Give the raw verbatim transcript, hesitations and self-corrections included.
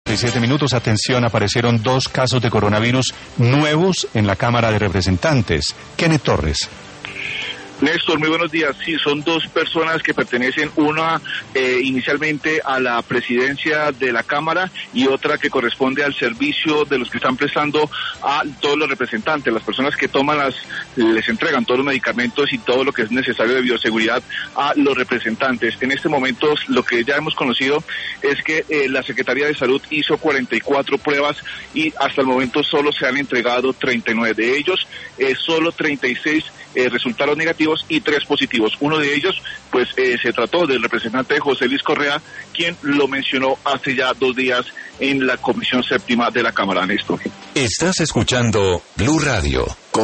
Siete minutos, atención, aparecieron dos casos de coronavirus nuevos en la Cámara de Representantes. Kenneth Torres. Néstor, muy buenos días. Sí, son dos personas que pertenecen, una eh, inicialmente a la presidencia de la Cámara y otra que corresponde al servicio de los que están prestando a todos los representantes, las personas que toman las, les entregan todos los medicamentos y todo lo que es necesario de bioseguridad a los representantes. En este momento lo que ya hemos conocido es que eh, la Secretaría de Salud hizo cuarenta y cuatro pruebas y hasta el momento solo se han entregado treinta y nueve. De ellos, eh, solo treinta y seis eh, resultaron negativos y tres positivos. Uno de ellos, pues, eh, se trató del representante José Luis Correa, quien lo mencionó hace ya dos días en la Comisión Séptima de la Cámara, Néstor. Estás escuchando Blue Radio.